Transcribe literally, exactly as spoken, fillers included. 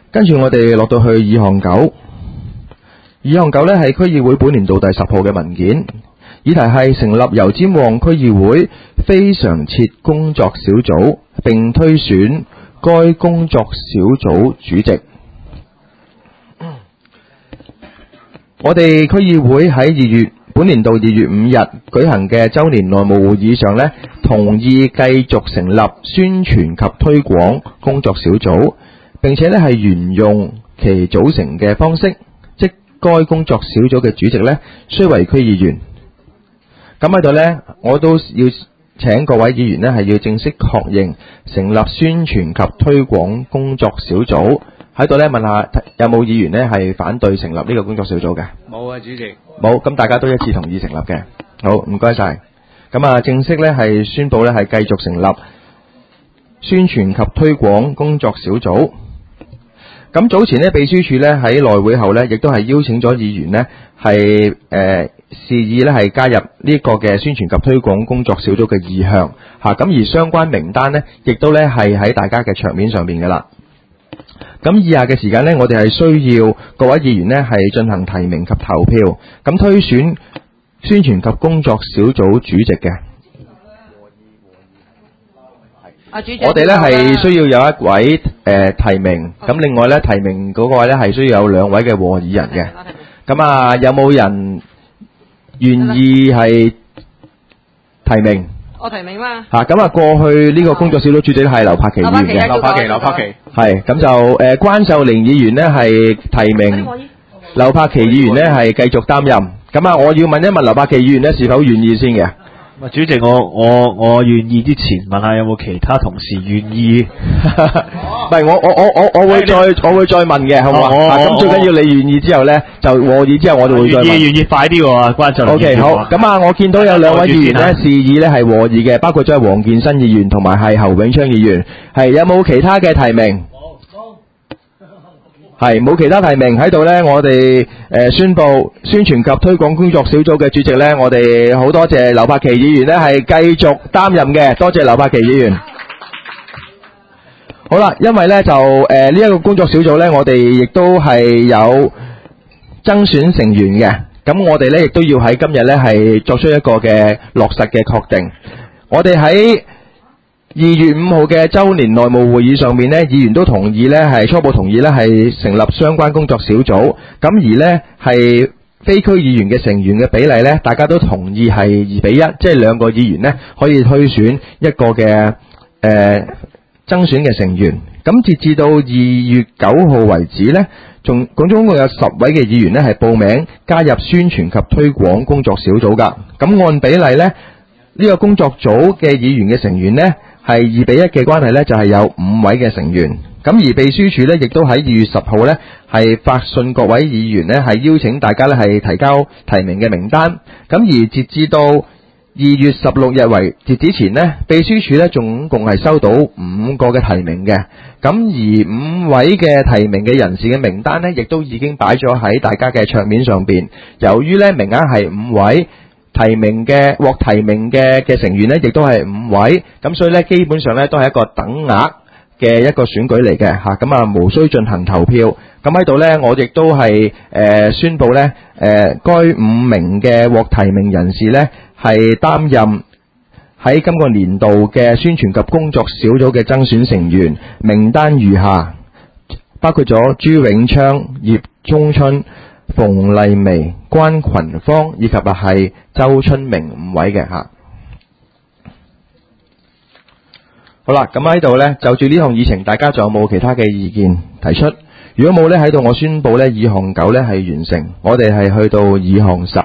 跟住我哋落到去二項九，二項九呢係區議會本年度第十號嘅文件，議題係成立油尖旺區議會非常設工作小組，並推選該工作小組主席。我哋區議會喺二月本年度二月五日舉行嘅周年內務會議上呢，同意繼續成立宣傳及推廣工作小組，並且呢係沿用其組成嘅方式，即該工作小組嘅主席呢須為區議員。咁喺度呢，我都要請各位議員呢係要正式確認成立宣傳及推廣工作小組。喺度呢問下有冇議員呢係反對成立呢個工作小組嘅？ 冇啊，主席。冇， 咁大家都一致同意成立嘅。好，唔該晒。咁啊，正式呢係宣布呢係繼續成立宣傳及推廣工作小組。咁早前呢，秘書處呢喺內會後呢，亦都係邀請咗議員呢係誒示意呢係加入呢個嘅宣傳及推廣工作小組嘅意向嚇。咁而相關名單呢，亦都呢係喺大家嘅桌面上面㗎啦。咁以下嘅時間呢，我哋係需要各位議員呢係進行提名及投票，咁推選宣傳及工作小組主席嘅。 啊，主席， 我哋呢係需要有一位誒、呃、提名，咁另外呢提名嗰個位呢係需要有兩位嘅和議人嘅。咁啊，有冇人願意係提名？ 我提名嘛。 嚇，咁啊，過去呢個工作小組主席係劉柏奇議員嘅。 劉柏奇，劉柏奇。 係，咁就誒、呃、關秀玲議員呢係提名，劉柏奇議員呢係繼續擔任。咁啊，我要問一問劉柏奇議員呢是否願意先嘅？ 主席，我我我願意之前問下有冇其他同事願意？ 唔係，我我我我我會再我會再問嘅，好唔好啊？咁最緊要你願意之後咧，就和議之後我哋會再問。願意願意快啲喎，關秀玲。O K， 好。咁啊，我見到有兩位議員咧示意咧係和議嘅，包括咗係黃建新議員同埋係侯永昌議員。係，有冇其他嘅提名？係，冇其他提名喺度呢，我哋誒、呃、宣布宣傳及推廣工作小組嘅主席呢，我哋好多謝劉柏奇議員呢係繼續擔任嘅，多謝劉柏奇議員。好啦，因為呢就誒呢一個工作小組呢，我哋亦都係有增選成員嘅，咁我哋呢亦都要喺今日呢係作出一個嘅落實嘅確定。我哋喺二月五號嘅周年內務會議上面呢，議員都同意呢係初步同意呢係成立相關工作小組，咁而呢係非區議員嘅成員嘅比例呢，大家都同意係二比一，即係兩個議員呢可以推選一個嘅誒、呃、增選嘅成員。咁截至到二月九號為止呢，仲總共有十位嘅議員呢係報名加入宣傳及推廣工作小組噶。咁按比例呢，呢、呢個工作組嘅議員嘅成員呢，係二比一嘅關係呢，就係有五位嘅成員。咁而秘書處呢，亦都喺二月十號呢，係發信各位議員呢，係邀請大家呢，係提交提名嘅名單。咁而截至到二月十六日為截止前呢，秘書處呢，總共係收到五個嘅提名嘅。咁而五位嘅提名嘅人士嘅名單呢，亦都已經擺咗喺大家嘅桌面上邊。由於呢名額係五位。提名嘅獲提名嘅嘅成員呢，亦都係五位，咁所以呢，基本上呢，都係一個等額嘅一個選舉嚟嘅嚇，咁啊無需進行投票。咁喺度呢，我亦都係誒、呃、宣布呢，誒、呃、該五名嘅獲提名人士呢，係擔任喺今個年度嘅宣傳及工作小組嘅增選成員，名單如下，包括咗朱永昌、葉中春、馮麗薇、關群芳以及啊係周春明五位嘅吓。好啦，咁喺度呢，就住呢項議程，大家仲有冇其他嘅意見提出？如果冇呢，喺度我宣布呢，議項九呢係完成，我哋係去到議項十。